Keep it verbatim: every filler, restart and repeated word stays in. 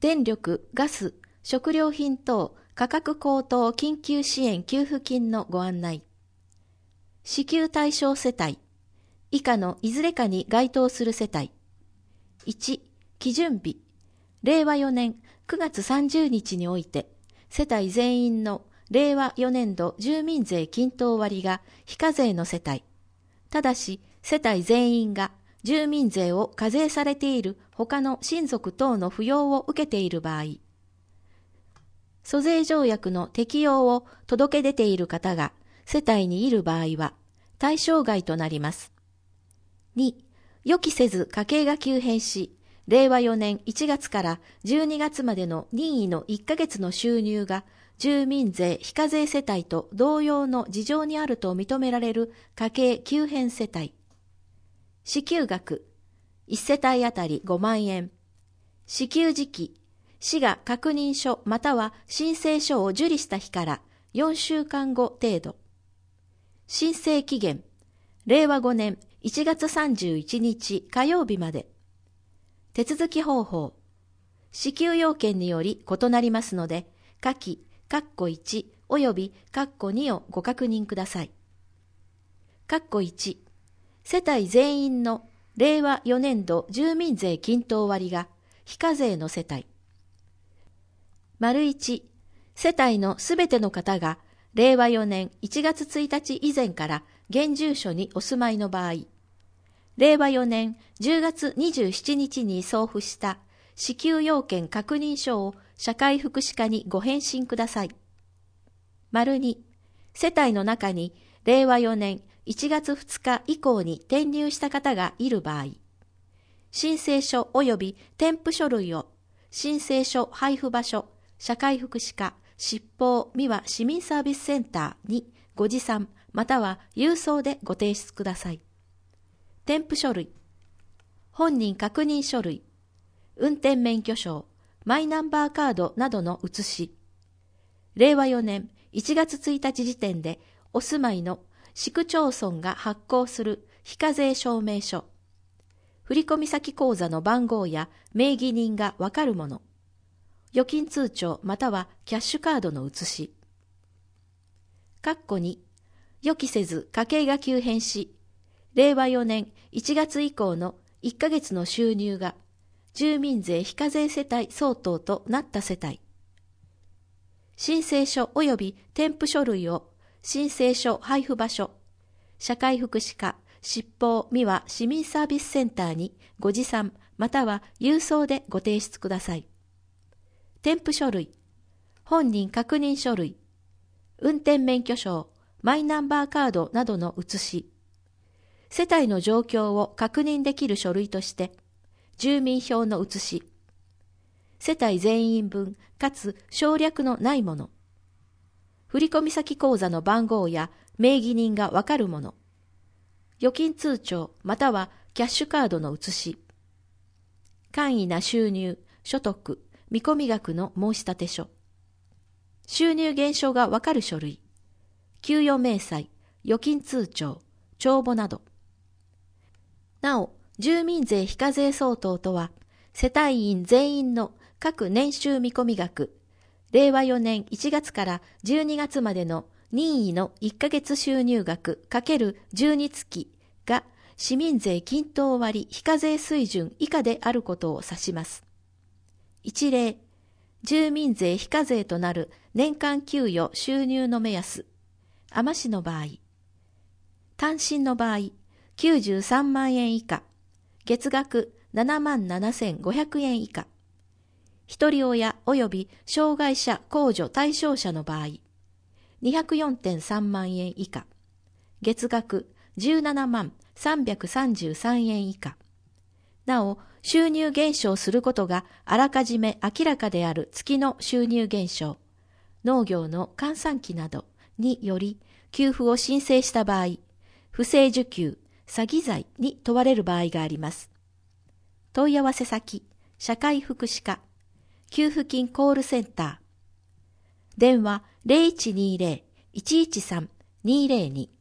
電力、ガス、食料品等価格高騰緊急支援給付金のご案内。支給対象世帯。以下のいずれかに該当する世帯。いち、基準日。れいわよねんくがつさんじゅうにちにおいて、世帯全員のれいわよねんど住民税均等割が非課税の世帯。ただし、世帯全員が住民税を課税されている他の親族等の扶養を受けている場合、租税条約の適用を届け出ている方が世帯にいる場合は対象外となります。に、予期せず家計が急変し、れいわよねんいちがつからじゅうにがつまでの任意のいっかげつの収入が住民税非課税世帯と同様の事情にあると認められる家計急変世帯。支給額、いち世帯あたりごまんえん。支給時期、市が確認書または申請書を受理した日からよんしゅうかんご程度。申請期限、れいわごねんいちがつさんじゅういちにち火曜日まで。手続き方法、支給要件により異なりますので、下記、括弧いちおよび括弧にをご確認ください。括弧いち、世帯全員のれいわよねんど住民税均等割が非課税の世帯。丸いち、世帯のすべての方がれいわよねんいちがつついたち以前から現住所にお住まいの場合、れいわよねんじゅうがつにじゅうしちにちに送付した支給要件確認書を社会福祉課にご返信ください。丸に、世帯の中にれいわよねんいちがつふつか以降に転入した方がいる場合、申請書及び添付書類を申請書配布場所、社会福祉課、執法三輪市民サービスセンターにご持参または郵送でご提出ください。添付書類、本人確認書類、運転免許証、マイナンバーカードなどの写し、れいわよねんいちがつついたち時点でお住まいの市区町村が発行する非課税証明書、振込先口座の番号や名義人がわかるもの、預金通帳またはキャッシュカードの写し。括弧に、予期せず家計が急変し、れいわよねんいちがつ以降のいっかげつの収入が住民税非課税世帯相当となった世帯。申請書及び添付書類を申請書配布場所、社会福祉課、執法三輪市民サービスセンターにご持参または郵送でご提出ください。添付書類、本人確認書類、運転免許証、マイナンバーカードなどの写し、世帯の状況を確認できる書類として、住民票の写し、世帯全員分かつ省略のないもの、振込先口座の番号や名義人がわかるもの、預金通帳またはキャッシュカードの写し、簡易な収入、所得、見込み額の申立書、収入減少がわかる書類、給与明細、預金通帳、帳簿など。なお、住民税非課税相当とは、世帯員全員の各年収見込み額、れいわよねんいちがつからじゅうにがつまでの任意のいっかげつ収入額×じゅうにつきが市民税均等割非課税水準以下であることを指します。一例、住民税非課税となる年間給与収入の目安、海士の場合、単身の場合、きゅうじゅうさんまんえん以下、月額ななまんななせんごひゃくえん以下、一人親及び障害者控除対象者の場合、にひゃくよんてんさんまんえん以下、月額じゅうななまんさんびゃくさんじゅうさんえん以下。なお、収入減少することがあらかじめ明らかである月の収入減少、農業の閑散期などにより給付を申請した場合、不正受給、詐欺罪に問われる場合があります。問い合わせ先、社会福祉課、給付金コールセンター。電話 ゼロいちにゼロ いちいちさん にゼロに